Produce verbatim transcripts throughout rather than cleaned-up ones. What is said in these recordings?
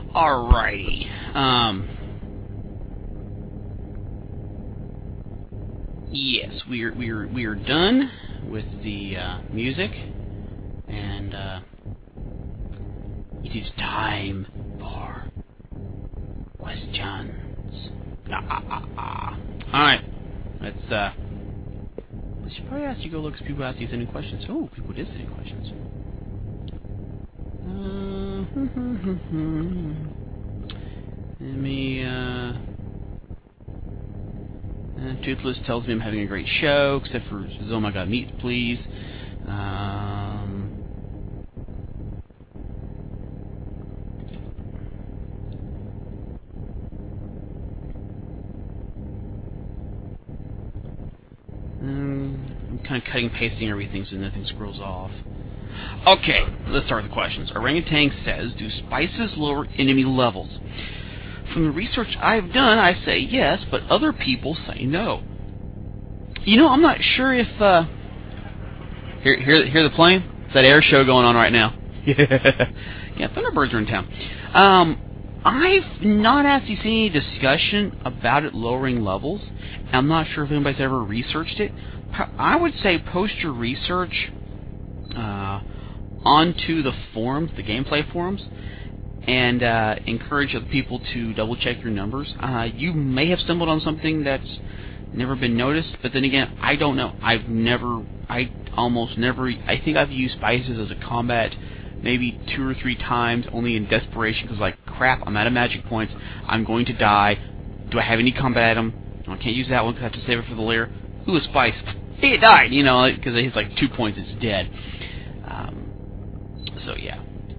Alrighty. Um. Yes, we are we are we are done with the uh, music, and uh, it is time for questions. Ah, ah, ah, ah. All right, let's. Uh, I should probably ask you go look if people ask you any questions. Oh, people did send any questions. Uh, let me. Uh, Uh, Toothless tells me I'm having a great show, except for Oh My God, Meat, please. Um, um, I'm kind of cutting and pasting everything so nothing scrolls off. Okay, let's start with the questions. Orangutan says, do spices lower enemy levels? From the research I've done, I say yes, but other people say no. You know, I'm not sure if, uh... Hear, hear, hear the plane? It's that air show going on right now. Yeah. Yeah, Thunderbirds are in town. Um, I've not actually seen any discussion about it lowering levels. I'm not sure if anybody's ever researched it. I would say post your research uh, onto the forums, the gameplay forums, and uh, encourage other people to double check your numbers. Uh, you may have stumbled on something that's never been noticed, but then again, I don't know. I've never, I almost never, I think I've used spices as a combat maybe two or three times, only in desperation, because like, crap, I'm out of magic points, I'm going to die, do I have any combat item? Oh, I can't use that one because I have to save it for the lair. Ooh, a spice. Hey, it died, you know, because it hits like two points, it's dead. Um, so yeah.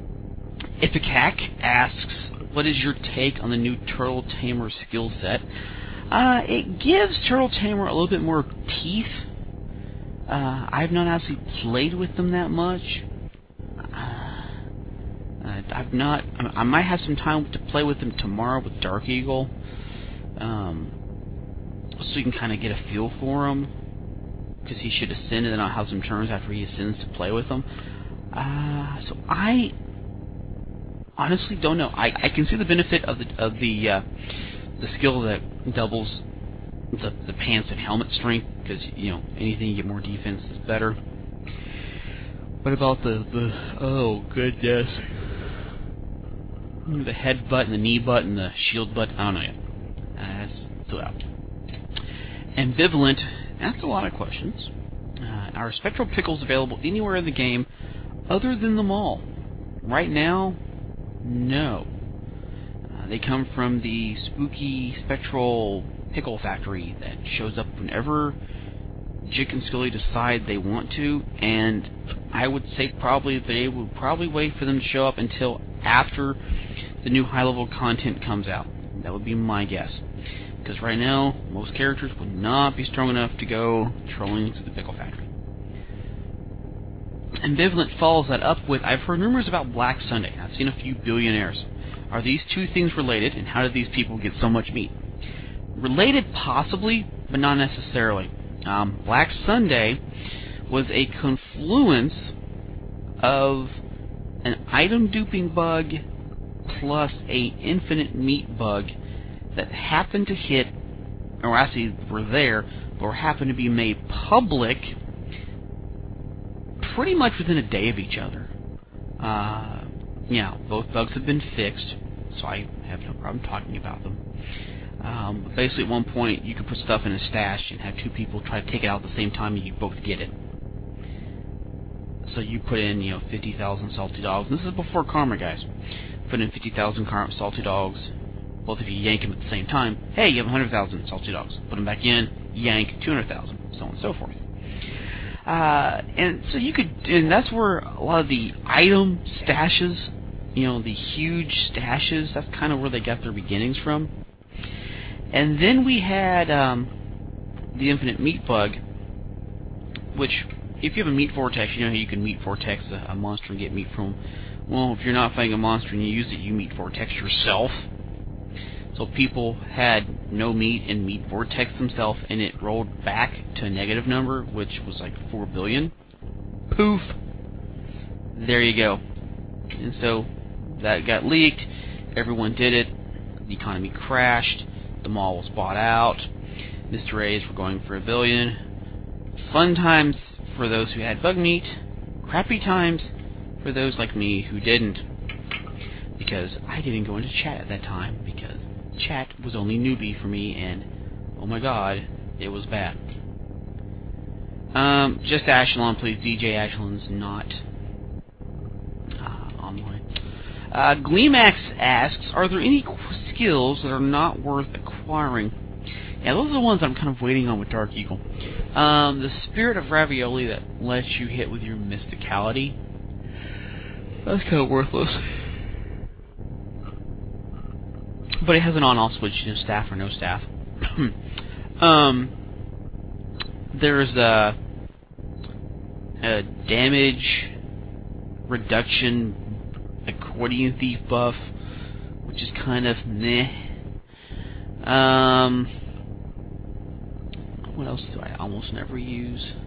Ipicak asks, what is your take on the new Turtle Tamer skill set? Uh, it gives Turtle Tamer a little bit more teeth. Uh, I've not actually played with them that much. Uh, I've not. I might have some time to play with them tomorrow with Dark Eagle, um, so you can kind of get a feel for him, because he should ascend, and then I'll have some turns after he ascends to play with them. Uh, so I honestly don't know. I, I can see the benefit of the of the uh, the skill that doubles the the pants and helmet strength, because you know anything you get more defense is better. What about the the oh goodness, the head butt and the knee butt and the shield butt? I don't know yet. Uh, that's still out. Ambivalent asked a lot of questions. Uh, are spectral pickles available anywhere in the game other than the mall? Right now, no. Uh, they come from the spooky spectral pickle factory that shows up whenever Jick and Scully decide they want to, and I would say probably they would probably wait for them to show up until after the new high-level content comes out. That would be my guess. Because right now, most characters would not be strong enough to go trolling to the pickle factory. Ambivalent follows that up with, I've heard rumors about Black Sunday. I've seen a few billionaires. Are these two things related, and how did these people get so much meat? Related possibly, but not necessarily. Um, Black Sunday was a confluence of an item duping bug plus a infinite meat bug that happened to hit, or actually were there, or happened to be made public pretty much within a day of each other. Uh, yeah, both bugs have been fixed, so I have no problem talking about them. Um, basically, at one point, you could put stuff in a stash and have two people try to take it out at the same time, and you both get it. So you put in, you know, fifty thousand salty dogs. This is before Karma, guys. Put in fifty thousand salty dogs. Both of you yank them at the same time. Hey, you have one hundred thousand salty dogs. Put them back in, yank two hundred thousand, so on and so forth. Uh, and so you could, and that's where a lot of the item stashes, you know, the huge stashes, that's kind of where they got their beginnings from. And then we had um, the infinite meat bug, which, if you have a meat vortex, you know how you can meat vortex a, a monster and get meat from. Well, if you're not fighting a monster and you use it, you meat vortex yourself. So people had no meat and meat vortex themselves, and it rolled back to a negative number, which was like four billion. Poof! There you go. And so that got leaked, everyone did it. The economy crashed. The mall was bought out. Mister A's were going for a billion. Fun times for those who had bug meat. Crappy times for those like me who didn't. Because I didn't go into chat at that time, because chat was only newbie for me, and oh my god, it was bad. Um, just Ashelon, please. D J Ashelon's not uh, online. Uh, Gleemax asks, are there any skills that are not worth acquiring? Yeah, those are the ones I'm kind of waiting on with Dark Eagle. Um, the Spirit of Ravioli that lets you hit with your Mysticality. That's kind of worthless. But it has an on-off switch, you know, staff or no staff. um, there's a, a damage reduction accordion thief buff, which is kind of meh. Um, what else do I almost never use?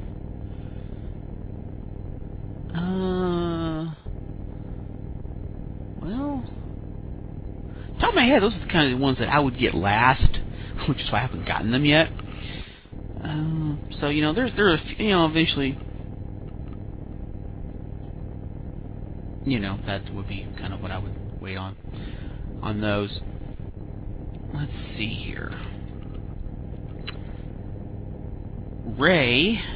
Uh, well, top of my head, those are the kind of the ones that I would get last, which is why I haven't gotten them yet. Um, so you know, there's there are a few, you know, eventually, you know, that would be kind of what I would wait on on those. Let's see here. Ray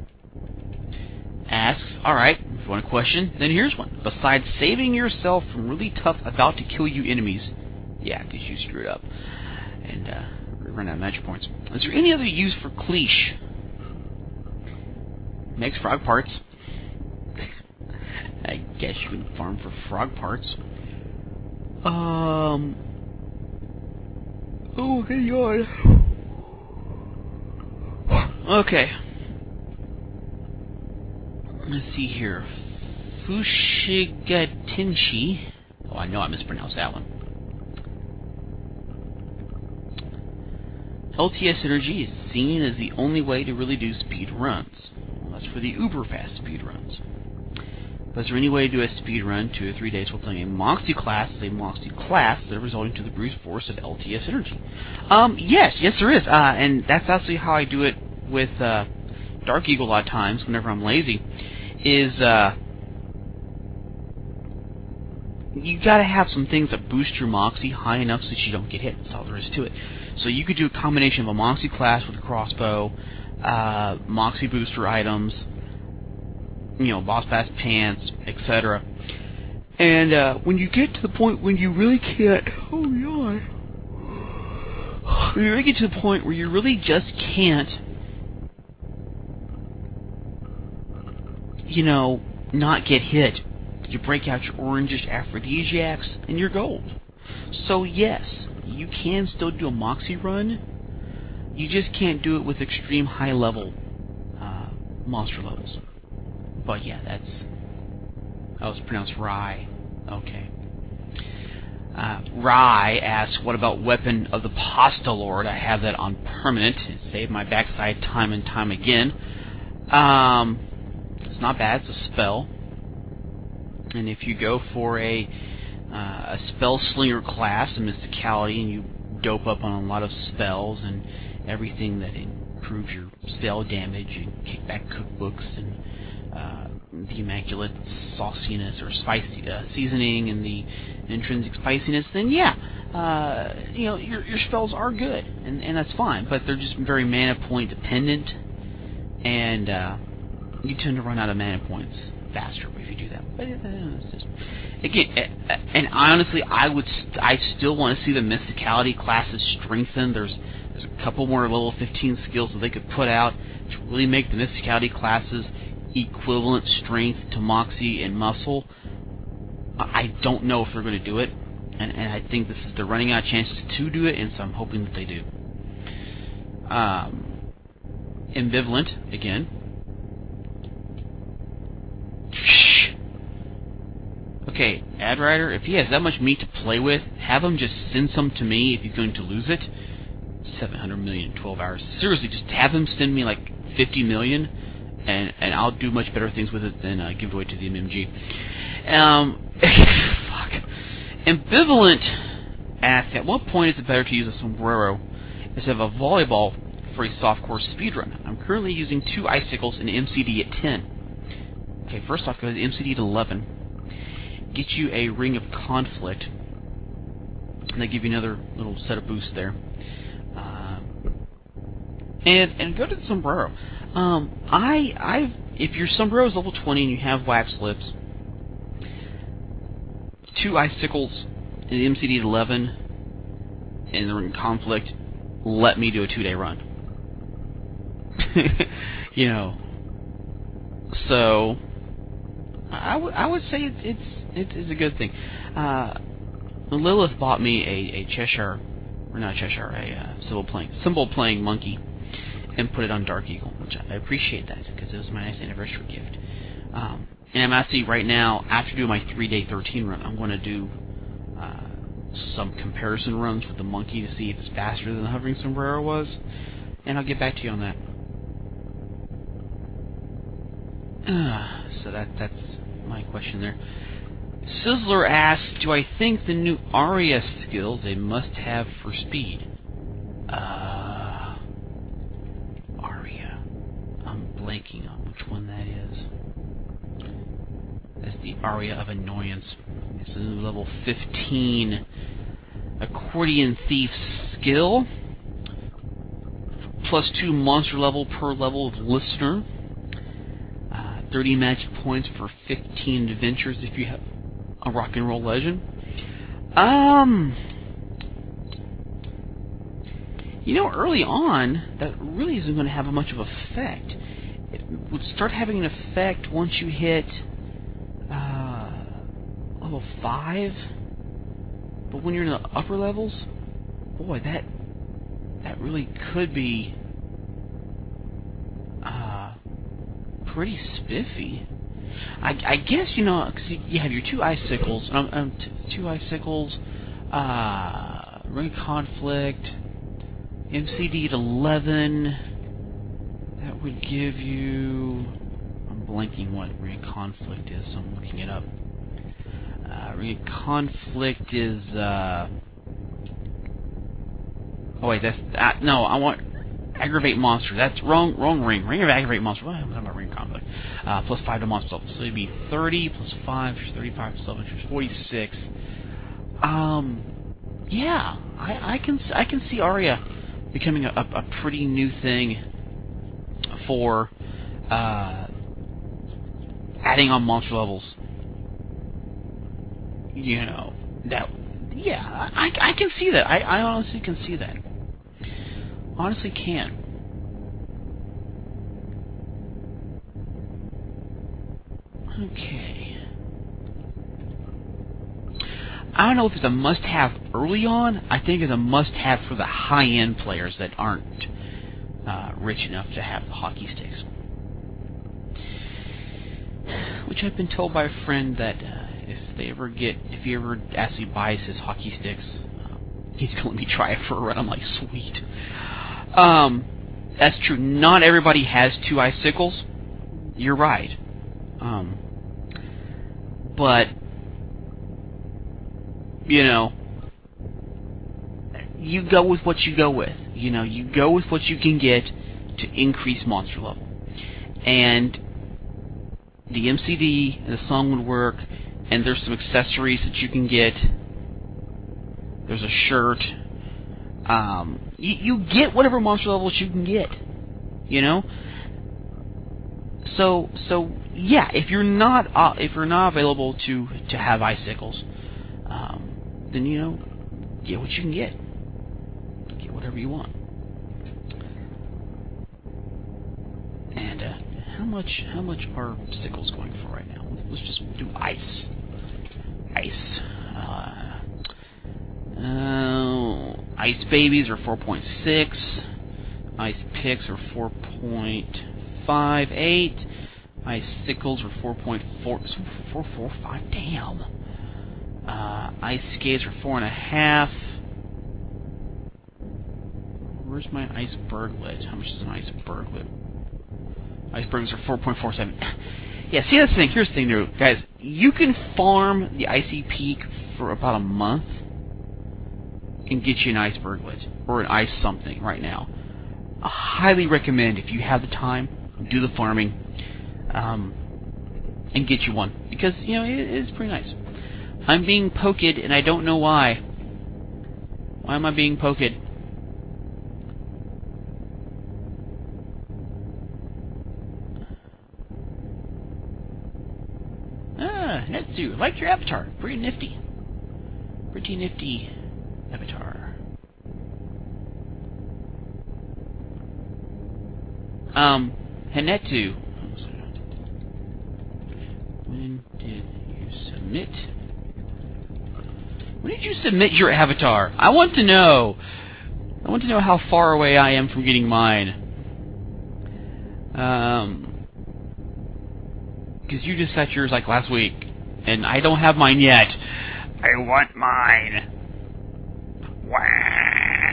asks, alright, if you want a question, then here's one. Besides saving yourself from really tough, about to kill you enemies, yeah, because you screwed up, and uh, run out of magic points, is there any other use for Cleash? Makes frog parts. I guess you can farm for frog parts. Um... Oh, good God. Okay. Let's see here. Fushigatinshi. Oh, I know I mispronounced that one. L T S Energy is seen as the only way to really do speed runs. Well, that's for the uber fast speed runs. But is there any way to do a speed run two or three days while playing a Moxie class as a Moxie class that are resulting to the brute force of L T S Energy? Um, yes, yes there is. Uh, and that's actually how I do it with uh, Dark Eagle a lot of times whenever I'm lazy. Is uh, you gotta have some things that boost your Moxie high enough so that you don't get hit. That's all there is to it. So you could do a combination of a Moxie class with a crossbow, uh, Moxie booster items, you know, Boss Bass pants, et cetera. And uh, when you get to the point when you really can't, oh god, when you really get to the point where you really just can't, you know, not get hit, you break out your orangish aphrodisiacs and you're gold. So yes, you can still do a Moxie run. You just can't do it with extreme high level uh, monster levels. But yeah, that's... that was pronounced Rye. Okay. Uh, Rye asks, what about Weapon of the Pasta Lord? I have that on permanent. It saved my backside time and time again. Um, it's not bad. It's a spell. And if you go for a, uh, a Spell Slinger class, a Mysticality, and you dope up on a lot of spells and everything that improves your spell damage and kickback cookbooks and Uh, the immaculate sauciness or spicy uh, seasoning and the intrinsic spiciness, then yeah, uh, you know, your your spells are good, and and that's fine. But they're just very mana point dependent, and uh, you tend to run out of mana points faster if you do that. But uh, it's just again, uh, and honestly, I would st I still want to see the Mysticality classes strengthened. There's there's a couple more level fifteen skills that they could put out to really make the Mysticality classes equivalent strength to Moxie and Muscle. I don't know if they're going to do it, and, and I think this is they're running out of chances to do it, and so I'm hoping that they do. Um, ambivalent again. Okay, Ad Rider, if he has that much meat to play with, have him just send some to me if he's going to lose it. seven hundred million in twelve hours. Seriously, just have him send me like fifty million. And, and I'll do much better things with it than uh, give it away to the M M G. Um, fuck. Ambivalent asks, at what point is it better to use a sombrero instead of a volleyball for a softcore speedrun? I'm currently using two icicles and M C D at ten. Okay, first off, go to M C D at eleven. Get you a Ring of Conflict. And they give you another little set of boosts there. Uh, and and go to the sombrero. Um, I I if your sombrero is level twenty and you have wax lips, two icicles and M C D at eleven and the Ring of Conflict let me do a two day run. You know, so I would I would say it's it's it's, it's a good thing. Uh, Lilith bought me a, a Cheshire, or not Cheshire, a uh, symbol playing symbol playing monkey, and put it on Dark Eagle, which I appreciate that because it was my nice anniversary gift. Um, and I'm actually right now, after doing my three day thirteen run, I'm going to do uh, some comparison runs with the monkey to see if it's faster than the hovering sombrero was, and I'll get back to you on that. Uh, so that that's my question there. Sizzler asks, do I think the new Aria skill is a must-have for speed? Uh, Aria. I'm blanking on which one that is. That's the Aria of Annoyance. It's a new level fifteen Accordion Thief skill. Plus two monster level per level of Listener. Uh, thirty magic points for fifteen adventures if you have a rock and roll legend. Um, you know, early on, that really isn't going to have much of an effect. It would start having an effect once you hit uh, level five. But when you're in the upper levels, boy, that that really could be uh, pretty spiffy. I, I guess, you know, because you, you have your two icicles, um, um, t two icicles, uh, Ring of Conflict, M C D at eleven. That would give you. I'm blanking what Ring of Conflict is, so I'm looking it up. Uh, Ring of Conflict is. Uh, oh wait, that's uh, no. I want. Aggravate monster. That's wrong. Wrong ring. Ring of aggravate monster. What am I talking about? Ring of conflict. Uh, plus five to monster level. So it'd be thirty plus five, thirty-five plus eleven, forty-six. Um, yeah, I, I can I can see Aria becoming a, a pretty new thing for uh, adding on monster levels. You know that. Yeah, I I can see that. I I honestly can see that. Honestly can. Okay. I don't know if it's a must-have early on. I think it's a must-have for the high-end players that aren't uh, rich enough to have the hockey sticks. Which I've been told by a friend that uh, if they ever get, if he ever actually buys his hockey sticks, uh, he's gonna let me try it for a run. I'm like, sweet. Um, that's true. Not everybody has two icicles. You're right. Um, but, you know, you go with what you go with. You know, you go with what you can get to increase monster level. And the M C D and the song would work, and there's some accessories that you can get. There's a shirt. Um, you, you get whatever monster levels you can get, you know. So, so yeah, if you're not uh, if you're not available to to have icicles, um, then you know, get what you can get. Get whatever you want. And uh, how much how much are sickles going for right now? Let's just do ice. Ice. Uh, Uh, Ice Babies are four point six. Ice Picks are four point five eight. Ice Sickles are four point four. four point four five. Damn. Uh, Ice Skates are four point five. Where's my Ice Berglet? How much is an Ice Berglet? Ice Berglets are four point four seven. Yeah, see, that's the thing. Here's the thing, guys. you can farm the Icy Peak for about a month and get you an ice Berglet or an ice something right now. I highly recommend, if you have the time, do the farming um, and get you one, because you know it is pretty nice. I'm being poked and I don't know why. Why am I being poked? Ah, Netsu, like your avatar. Pretty nifty. Pretty nifty avatar. Um, Hanetsu. When did you submit? When did you submit your avatar? I want to know. I want to know how far away I am from getting mine. Um, because you just got yours like last week, and I don't have mine yet. I want mine. Wah.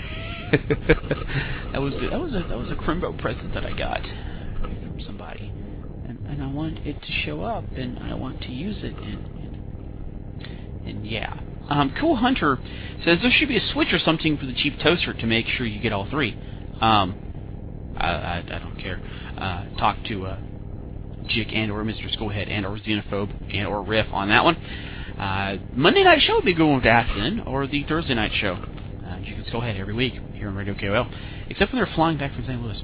that was that was a that was a Crimbo present that I got from somebody, and and I want it to show up, and I want to use it, and and, and yeah. Um, Cool Hunter says there should be a switch or something for the cheap toaster to make sure you get all three. Um, I, I, I don't care. Uh, talk to uh, Jick and or Mister Skullhead and or Xenophobe and or Riff on that one. Uh, Monday night show would be going with Aston, or the Thursday night show. Uh, Jick and Skullhead every week here on Radio K O L, except when they're flying back from Saint Louis.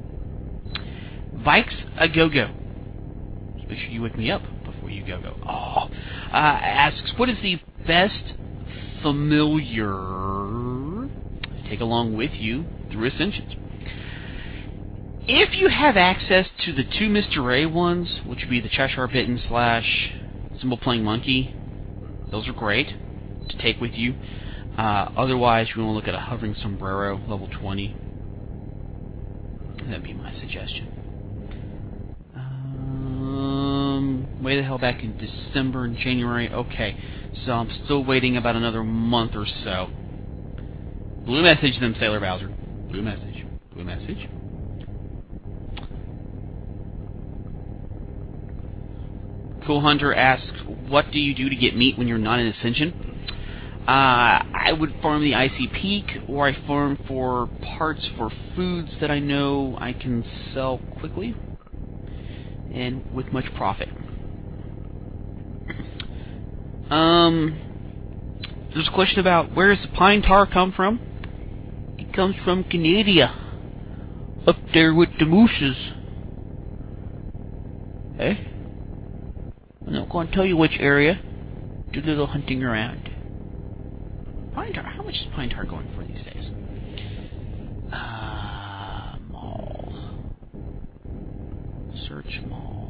Vikes a go go. Just make sure you wake me up before you go go. Oh, uh, asks what is the best familiar to take along with you through Ascensions. If you have access to the two Mister A ones, which would be the Cheshire Bitten slash Symbol Playing Monkey, those are great to take with you. Uh, otherwise, you want to look at a Hovering Sombrero, level twenty. That'd be my suggestion. Um, way the hell back in December and January. Okay, so I'm still waiting about another month or so. Blue message them, Sailor Bowser. Blue message. Blue message. Cool Hunter asks, what do you do to get meat when you're not in Ascension? Uh, I would farm the Icy Peak, or I farm for parts for foods that I know I can sell quickly and with much profit. Um, there's a question about where does the pine tar come from? It comes from Canada, up there with the mooses. Eh? I'm not going to tell you which area. Do a little hunting around. Pine tar. How much is pine tar going for these days? Uh, mall. Search mall.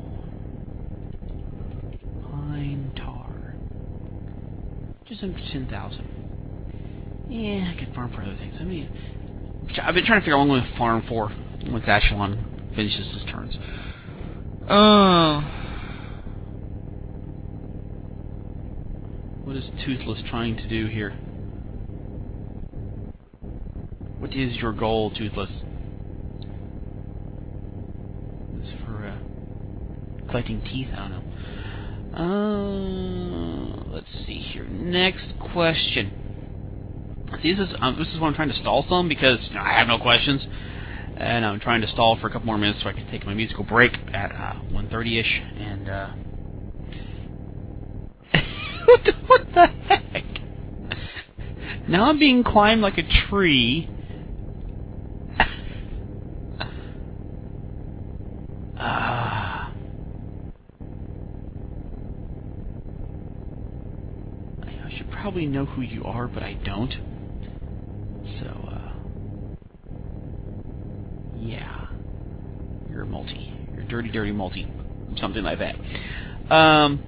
Pine tar. Just under ten thousand. Yeah, I could farm for other things. I mean, I've been trying to figure out what I'm going to farm for once Ashelon finishes his turns. Oh. What is Toothless trying to do here? What is your goal, Toothless? Is this for uh, collecting teeth? I don't know. Uh, let's see here. Next question. See, this is um, this is what I'm trying to stall some because you know, I have no questions, and I'm trying to stall for a couple more minutes so I can take my musical break at uh, one thirty ish. And uh, what the what the heck? Now I'm being climbed like a tree. Ah. I should probably know who you are, but I don't. So, uh... yeah. You're a multi. You're a dirty, dirty multi. Something like that. Um...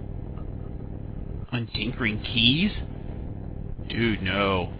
Untinkering Keys? Dude, no.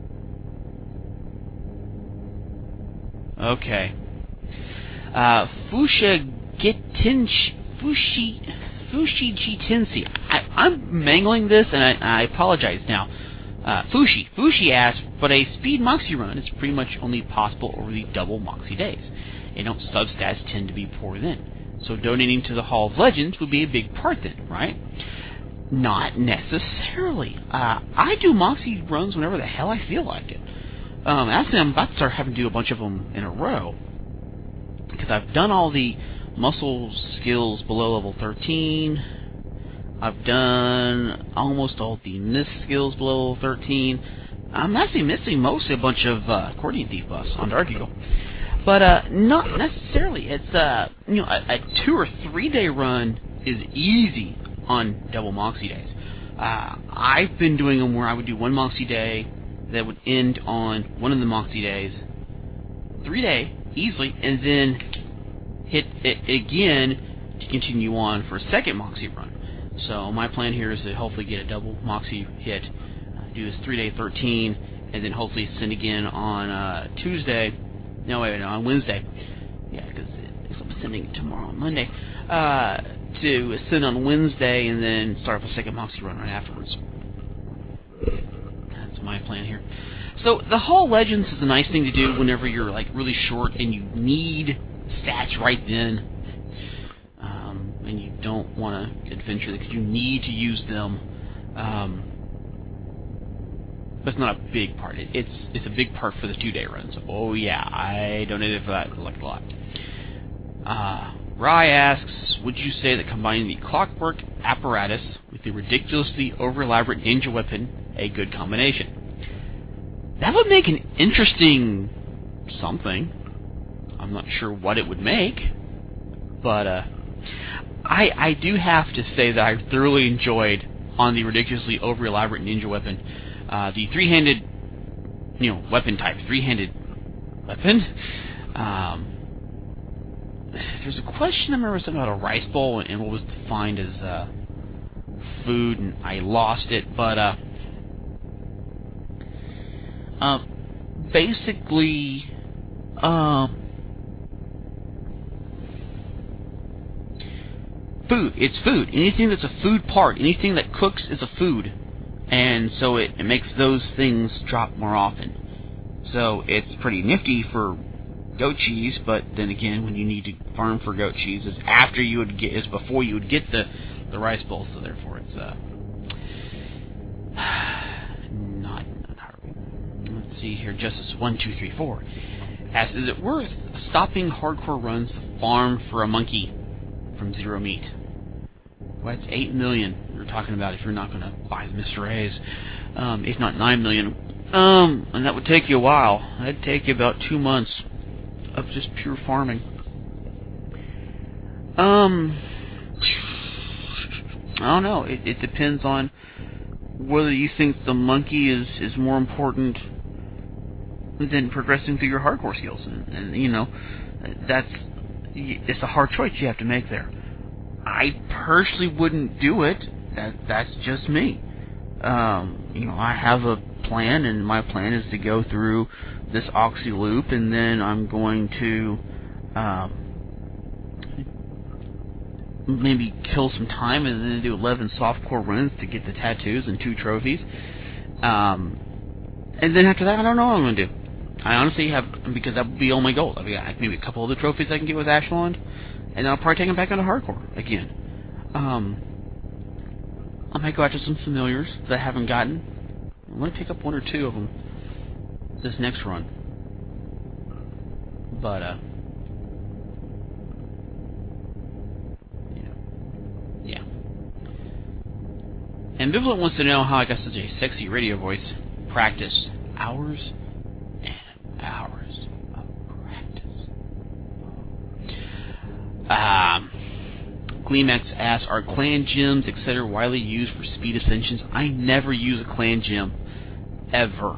Okay. Uh, Fusha Gitinch... Fushi... Fushi Jitinsi. I, I'm mangling this, and I, I apologize now. Uh, Fushi. Fushi asks, but a speed Moxie run is pretty much only possible over the double Moxie days. And don't substats tend to be poor then? So donating to the Hall of Legends would be a big part then, right? Not necessarily. Uh, I do Moxie runs whenever the hell I feel like it. Um, actually, I'm about to start having to do a bunch of them in a row. Because I've done all the muscle skills below level thirteen. I've done almost all the miss skills below level thirteen. I'm actually missing mostly a bunch of uh, Accordion Thief buffs on Dark Eagle. But uh, not necessarily. It's uh, you know, a, a two or three day run is easy on double Moxie days. Uh, I've been doing them where I would do one Moxie day that would end on one of the Moxie days, three day easily, and then hit it again to continue on for a second Moxie run. So my plan here is to hopefully get a double Moxie hit, uh, do this three day thirteen, and then hopefully send again on uh, Tuesday. No, wait, no, on Wednesday. Yeah, because I'm sending it tomorrow on Monday. Uh, to send on Wednesday and then start up a second Moxie run right afterwards. That's my plan here. So the Hall of Legends is a nice thing to do whenever you're like really short and you need stats right then, um, and you don't want to adventure because you need to use them. Um, but it's not a big part. It, it's it's a big part for the two-day run. So oh yeah, I donated for that like a lot. Uh, Rai asks, would you say that combining the clockwork apparatus with the ridiculously over-elaborate ninja weapon a good combination? That would make an interesting something. I'm not sure what it would make, but uh, I I do have to say that I thoroughly enjoyed on the ridiculously over-elaborate ninja weapon uh, the three-handed, you know, weapon type, three-handed weapon. Um, there's a question I remember something about a rice bowl and what was defined as uh, food, and I lost it, but uh. Uh, basically, uh, food. It's food. Anything that's a food part, anything that cooks is a food. And so it, it makes those things drop more often. So it's pretty nifty for goat cheese, but then again, when you need to farm for goat cheese, is after you would get, is before you would get the, the rice bowl, so therefore it's, uh, not... Let's see here, Justice one two three four asks, is it worth stopping hardcore runs to farm for a monkey from Zero Meat? Well, that's eight million you're talking about if you're not going to buy the Mister A's, um, if not nine million. Um, and that would take you a while. That'd take you about two months of just pure farming. Um, I don't know. It, it depends on whether you think the monkey is, is more important than progressing through your hardcore skills, and, and you know, that's it's a hard choice you have to make there. I personally wouldn't do it. That that's just me. Um, you know, I have a plan, and my plan is to go through this Oxy loop, and then I'm going to um, maybe kill some time, and then do eleven softcore runs to get the tattoos and two trophies. Um, and then after that, I don't know what I'm going to do. I honestly have, because that would be all my goals. I mean, maybe a couple of the trophies I can get with Ashland, and then I'll probably take them back into hardcore again. Um, I might go after some familiars that I haven't gotten. I'm going to pick up one or two of them this next run. But, uh, yeah. Yeah. Ambivalent wants to know how I got such a sexy radio voice. Practice. Hours and hours of practice. Um, Gleamax asks, are clan gems, et cetera widely used for speed ascensions? I never use a clan gem. Ever.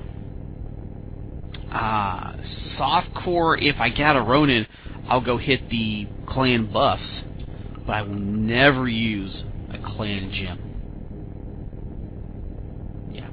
Uh, softcore, if I got a Ronin, I'll go hit the clan buffs. But I will never use a clan gem. Yeah.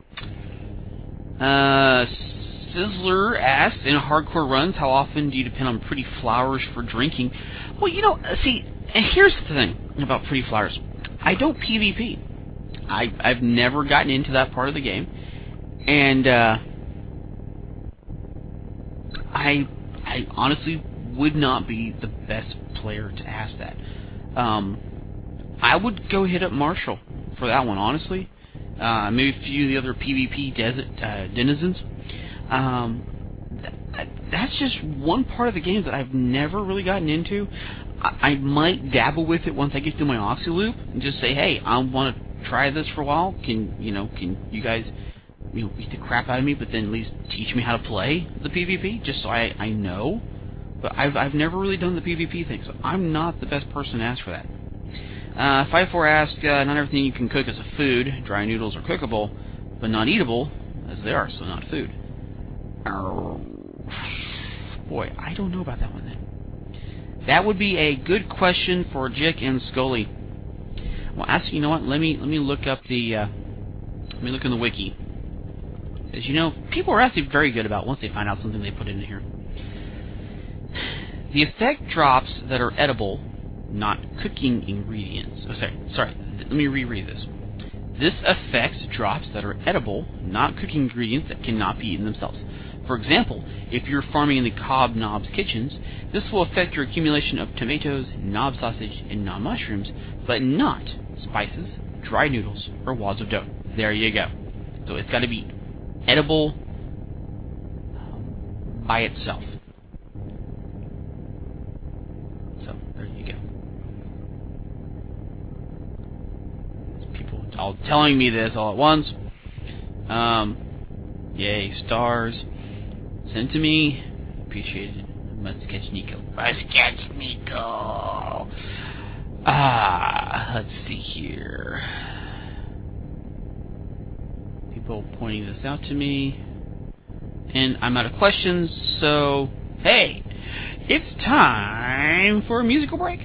Uh, Sizzler asks, in hardcore runs, how often do you depend on pretty flowers for drinking? Well, you know, see, here's the thing about pretty flowers. I don't PvP. I, I've never gotten into that part of the game. And, uh, I, I honestly would not be the best player to ask that. Um, I would go hit up Marshall for that one, honestly. Uh, maybe a few of the other PvP desert, uh, denizens. Um, th that's just one part of the game that I've never really gotten into. I, I might dabble with it once I get through my Oxy loop and just say, hey, I want to try this for a while. Can you know? Can you guys, you know, beat the crap out of me, but then at least teach me how to play the PvP, just so I I know. But I've I've never really done the PvP thing, so I'm not the best person to ask for that. Uh, five four asks, uh, not everything you can cook is a food. Dry noodles are cookable, but not eatable, as they are, so not food. Oh, boy, I don't know about that one then. That would be a good question for Jick and Scully. Well, ask you know what? Let me let me look up the uh, let me look in the wiki. As you know, people are actually very good about once they find out something they put in here. The effect drops that are edible, not cooking ingredients. Oh, sorry, sorry. Let me reread this. This affects drops that are edible, not cooking ingredients that cannot be eaten themselves. For example, if you're farming in the Cobb Knobs kitchens, this will affect your accumulation of tomatoes, knob sausage, and knob mushrooms, but not spices, dry noodles, or wads of dough. There you go. So it's got to be edible um, by itself. So there you go. People all telling me this all at once. Um, yay, stars. Send to me. Appreciated. Must catch Nico. Must catch Nico. Ah, let's see here. People pointing this out to me. And I'm out of questions, so hey, it's time for a musical break.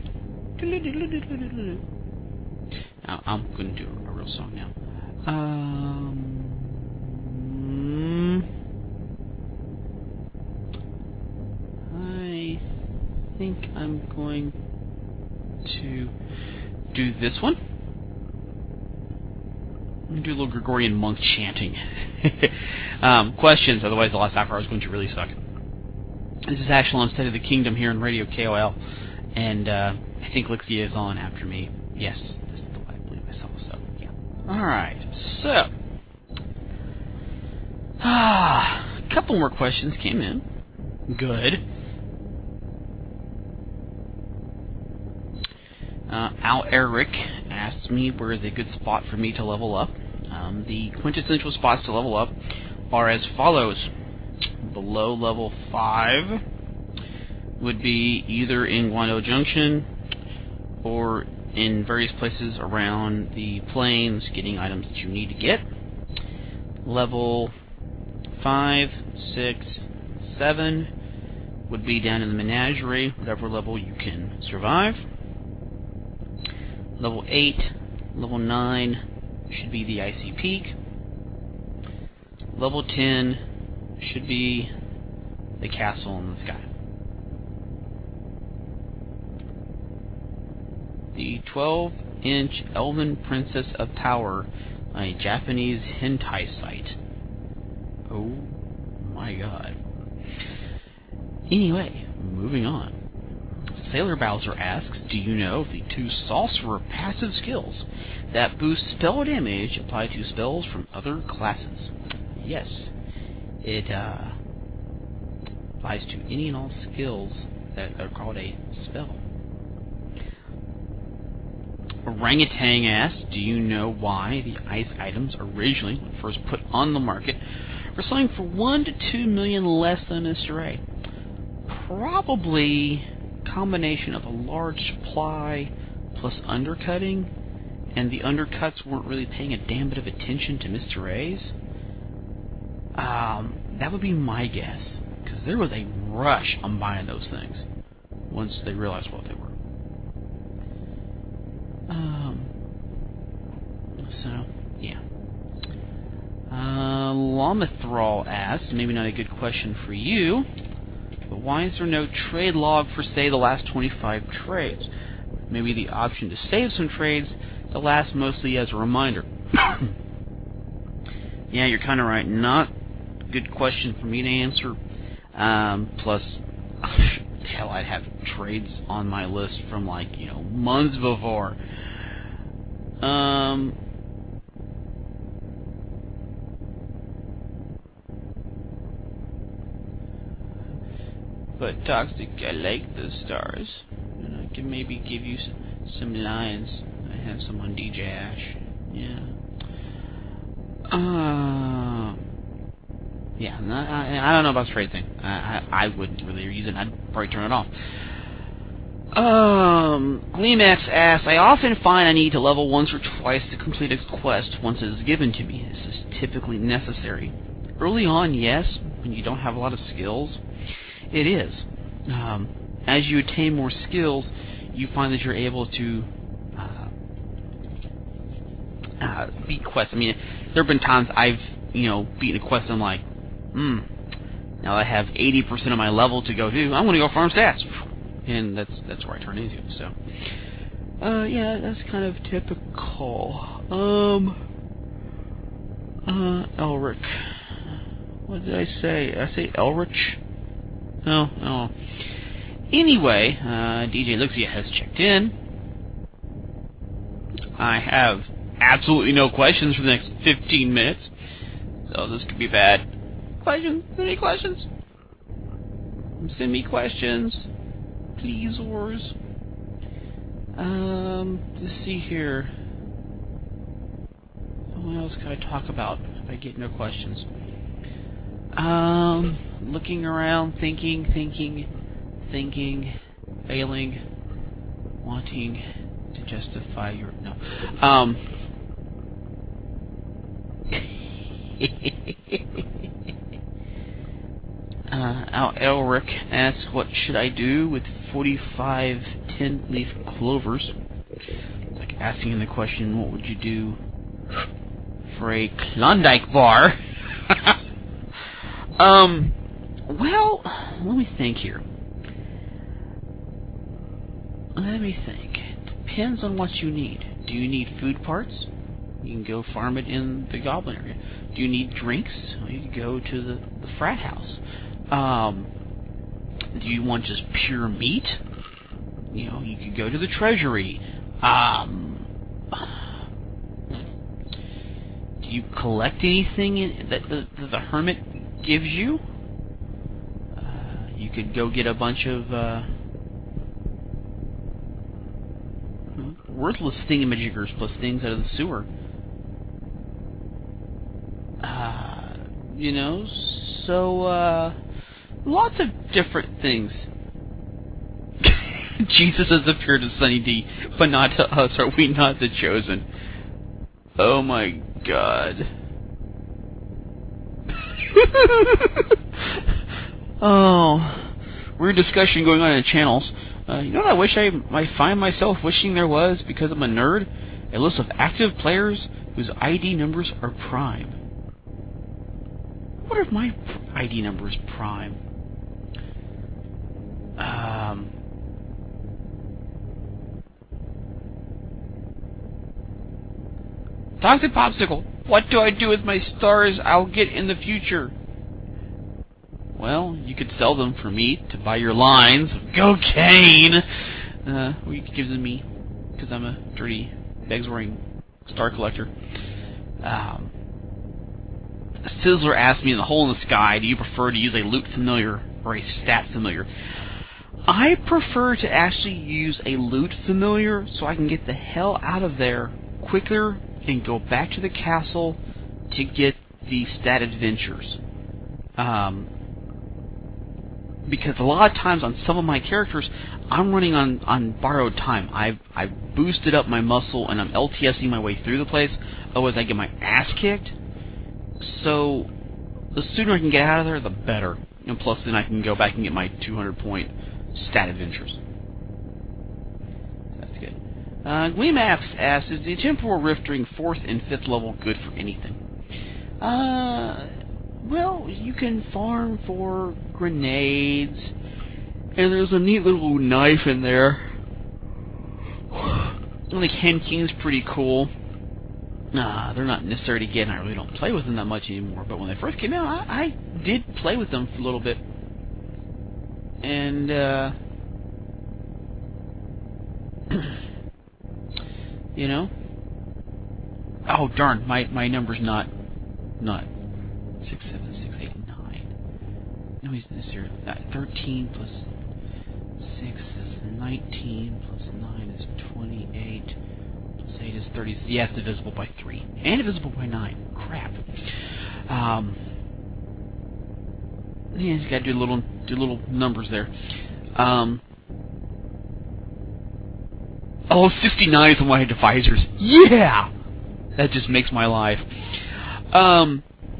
Now, I'm going to do a real song now. Um, I think I'm going to do this one. I'm going to do a little Gregorian monk chanting. um, questions, otherwise the last half hour is going to really suck. This is Ashlon, State of the Kingdom here on Radio K O L, and uh, I think Lixia is on after me. Yes, this is the way I believe myself, so yeah. Alright, so. Ah, a couple more questions came in. Good. Uh, Al Eric asked me where is a good spot for me to level up. Um, the quintessential spots to level up are as follows. Below level five would be either in Guando Junction or in various places around the plains getting items that you need to get. Level five, six, seven would be down in the menagerie, whatever level you can survive. Level eight, level nine should be the Icy Peak. Level ten should be the castle in the sky. The twelve inch Elven Princess of Power on a Japanese hentai site. Oh my god. Anyway, moving on. Sailor Bowser asks, do you know if the two sorcerer passive skills that boost spell damage apply to spells from other classes? Yes. It uh, applies to any and all skills that are called a spell. Orangutan asks, do you know why the ice items originally, when first put on the market, were selling for one to two million less than Mister A? Probably a combination of a large supply plus undercutting, and the undercuts weren't really paying a damn bit of attention to Mister A's. Um, that would be my guess, because there was a rush on buying those things once they realized what they were. Um, so, yeah. Uh, Lamathrall asks, maybe not a good question for you, but why is there no trade log for, say, the last twenty-five trades? Maybe the option to save some trades that last mostly as a reminder. Yeah, you're kind of right. Not a good question for me to answer. Um, plus, hell, I'd have trades on my list from, like, you know, months before. Um... But Toxic, I like the stars. And I can maybe give you some, some lines. I have some on D J Ash. Yeah. Uh, yeah, no, I, I don't know about this trade thing. I, I, I wouldn't really use it. I'd probably turn it off. Um, Gleemax asks, I often find I need to level once or twice to complete a quest once it is given to me. This is typically necessary. Early on, yes, when you don't have a lot of skills. It is. Um, as you attain more skills, you find that you're able to uh, uh, beat quests. I mean, there have been times I've, you know, beaten a quest and I'm like, hmm, now I have eighty percent of my level to go do. I'm going to go farm stats. And that's that's where I turn into. So, uh, yeah, that's kind of typical. Um, uh, Elric. What did I say? Did I say Elrich? No, no. Anyway, uh, D J Luxia has checked in. I have absolutely no questions for the next fifteen minutes, so this could be bad. Questions? Any questions? Send me questions, please, ors. Um, let's see here. What else can I talk about if I get no questions? Um, looking around, thinking, thinking, thinking, failing, wanting to justify your... No. Um... uh, Al Elric asks, what should I do with forty-five ten-leaf clovers? It's like asking the question, what would you do for a Klondike bar? Um, well, let me think here. Let me think. Depends on what you need. Do you need food parts? You can go farm it in the Goblin area. Do you need drinks? Well, you can go to the, the frat house. Um, do you want just pure meat? You know, you could go to the treasury. Um, do you collect anything in, that the, the, the hermit gives you? Uh, you could go get a bunch of uh, worthless thingamajiggers plus things out of the sewer. Uh, you know, so uh, lots of different things. Jesus has appeared to Sunny D, but not to us. Are we not the chosen? Oh my God. Oh, weird discussion going on in the channels. Uh, you know what I wish I might find myself wishing there was, because I'm a nerd? A list of active players whose I D numbers are prime. I wonder if my I D number is prime. Um... Toxic Popsicle, what do I do with my stars I'll get in the future? Well, you could sell them for me to buy your lines of cocaine. Uh, or you could give them to me, because I'm a dirty, begs-wearing star collector. Um, Sizzler asked me in the hole in the sky, do you prefer to use a loot familiar or a stat familiar? I prefer to actually use a loot familiar so I can get the hell out of there quicker and go back to the castle to get the stat adventures. Um, because a lot of times on some of my characters, I'm running on, on borrowed time. I've, I've boosted up my muscle and I'm LTSing my way through the place, otherwise I get my ass kicked. So, the sooner I can get out of there, the better. And plus then I can go back and get my two hundred point stat adventures. That's good. Uh, Gleemax asks, is the Temporal Rift during fourth and fifth level good for anything? Uh, well, you can farm for grenades, and there's a neat little knife in there. I think Hen King's pretty cool. Nah, they're not necessary to get, and I really don't play with them that much anymore, but when they first came out, I, I did play with them for a little bit. And, uh, You know? Oh darn, my my number's not not six, seven, six, eight, nine. No, he's this here. Uh, thirteen plus six is nineteen, plus nine is twenty-eight, plus eight is thirty. Yeah, it's divisible by three. And divisible by nine. Crap. Um Yeah, you gotta do little do little numbers there. Um Oh, sixty-nine is one of my divisors. Yeah! That just makes my life. Um,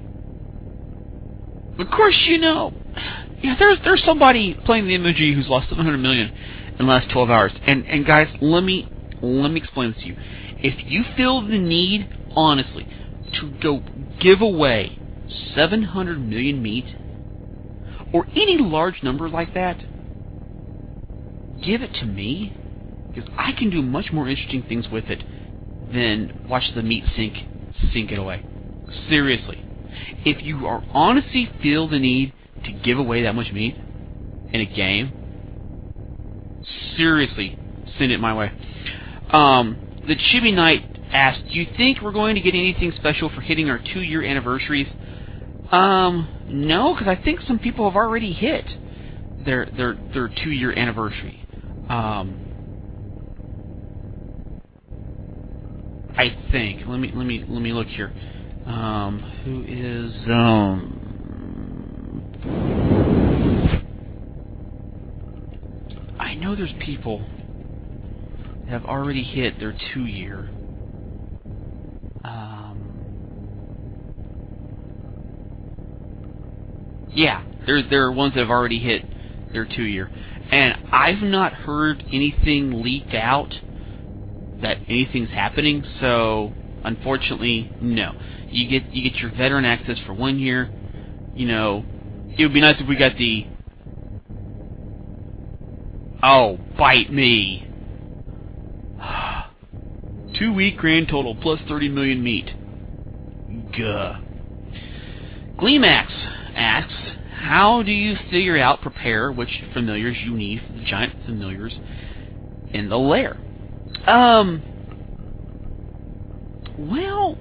of course, you know, yeah, there's there's somebody playing the M O G who's lost seven hundred million in the last twelve hours. And and guys, let me let me explain this to you. If you feel the need, honestly, to go give away seven hundred million meat or any large number like that, give it to me. Because I can do much more interesting things with it than watch the meat sink, sink it away. Seriously. If you are honestly feel the need to give away that much meat in a game, seriously, send it my way. Um, the Chibi Knight asked, do you think we're going to get anything special for hitting our two-year anniversaries? Um, no, because I think some people have already hit their their their two-year anniversary. Um... I think. Let me let me let me look here. Um, who is um? I know there's people that have already hit their two year. Um, yeah, there there are ones that have already hit their two year, and I've not heard anything leaked out that anything's happening, so unfortunately, no. You get you get your veteran access for one year. You know, it would be nice if we got the oh, bite me. Two week grand total plus thirty million meat. Gah. Gleemax asks, how do you figure out, prepare which familiars you need for the giant familiars in the lair? Um, well,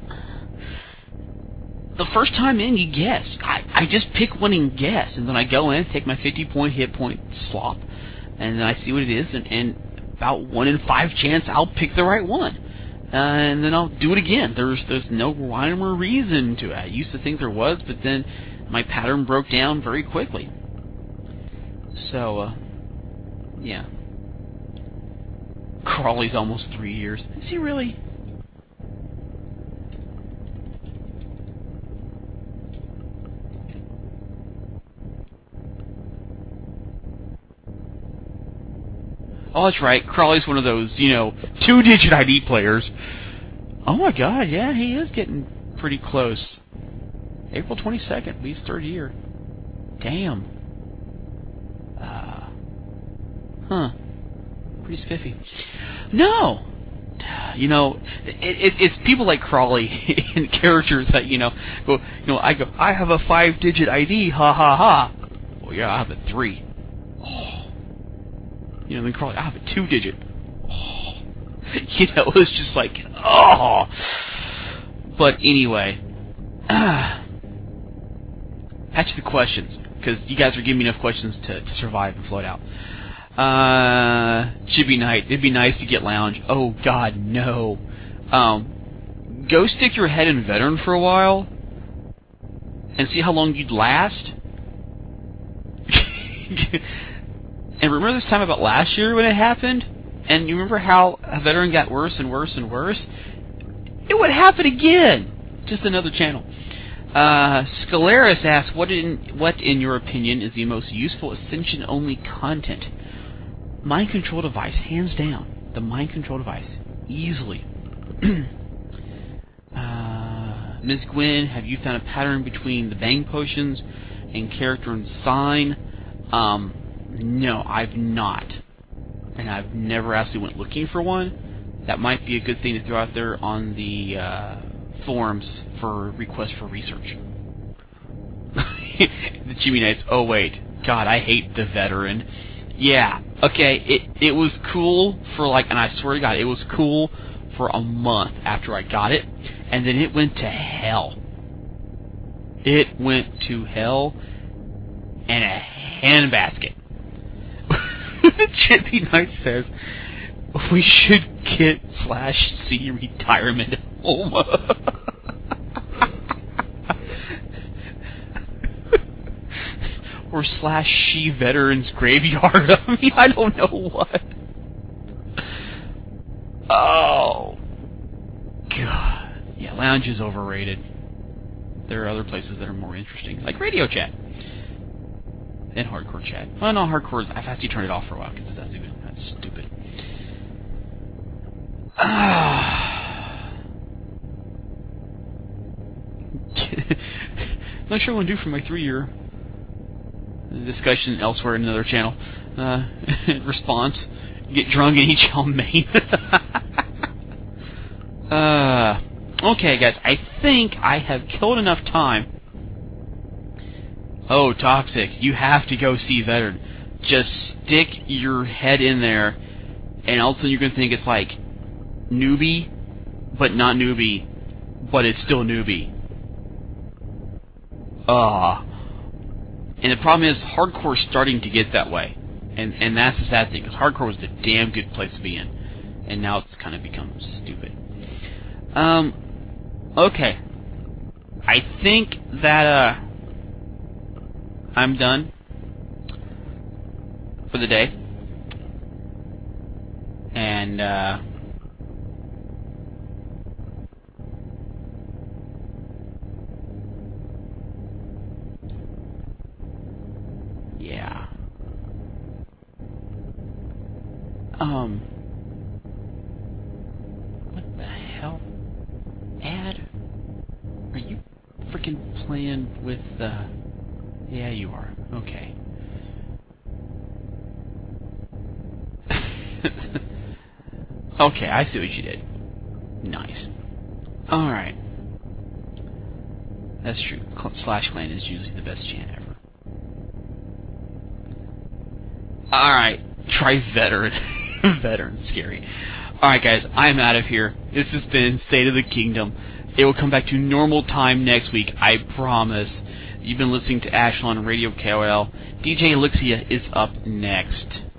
the first time in, you guess. I, I just pick one and guess, and then I go in, take my fifty point hit point slop, and then I see what it is, and, and about one in five chance I'll pick the right one. Uh, and then I'll do it again. There's there's no rhyme or reason to it. I used to think there was, but then my pattern broke down very quickly. So, uh, yeah. Crawley's almost three years. Is he really? Oh, that's right. Crawley's one of those, you know, two-digit I D players. Oh my god, yeah, he is getting pretty close. April twenty-second, be his third year. Damn. Uh, huh. Pretty spiffy. No! You know, it, it, it's people like Crawley and characters that, you know, go, you know, I go, I have a five-digit I D, ha ha ha. Well, yeah, I have a three. Oh. You know, then Crawley, I have a two-digit. Oh. You know, it was just like, oh. But anyway, uh, patch the questions, because you guys are giving me enough questions to, to survive and float out. Uh, Chibi Knight, it'd be nice to get lounge. Oh god, no. Um, go stick your head in veteran for a while, and see how long you'd last. And remember this time about last year when it happened? And you remember how a veteran got worse and worse and worse? It would happen again! Just another channel. Uh, Scalaris asks, what in, what in your opinion is the most useful Ascension-only content? Mind control device, hands down. The mind control device. Easily. uh, Miz Gwyn, have you found a pattern between the bang potions and character and sign? Um, no, I've not. And I've never actually went looking for one. That might be a good thing to throw out there on the uh, forums for requests for research. The Chibi Knights, oh wait, God, I hate the veteran. Yeah, Okay, it it was cool for like, and I swear to God, it was cool for a month after I got it, and then it went to hell. It went to hell and a handbasket. Chippy Knight says, we should get slash C retirement home. Or slash she veterans graveyard. I mean, I don't know what. Oh. God. Yeah, Lounge is overrated. There are other places that are more interesting, like Radio Chat. And Hardcore Chat. Well, no, Hardcore, I've had to turn it off for a while because that's stupid. That's stupid. Not sure what to do for my three-year discussion elsewhere in another channel. Uh, response: get drunk and eat chow mein. uh, okay, guys, I think I have killed enough time. Oh, Toxic, you have to go see Veteran. Just stick your head in there, and all of a sudden you're going to think it's like newbie, but not newbie, but it's still newbie. Ah. Uh, and the problem is, Hardcore's starting to get that way. And and that's the sad thing, because Hardcore was a damn good place to be in. And now it's kind of become stupid. Um, okay. I think that, uh, I'm done for the day. And, uh, yeah. Um, what the hell? Ad? Are you freaking playing with, uh, yeah, you are. Okay. Okay, I see what you did. Nice. Alright. That's true. Slash Clan is usually the best chant ever. Alright. Try Veteran. Veteran's scary. Alright, guys, I'm out of here. This has been State of the Kingdom. It will come back to normal time next week, I promise. You've been listening to Ashlon Radio K O L. D J Elixia is up next.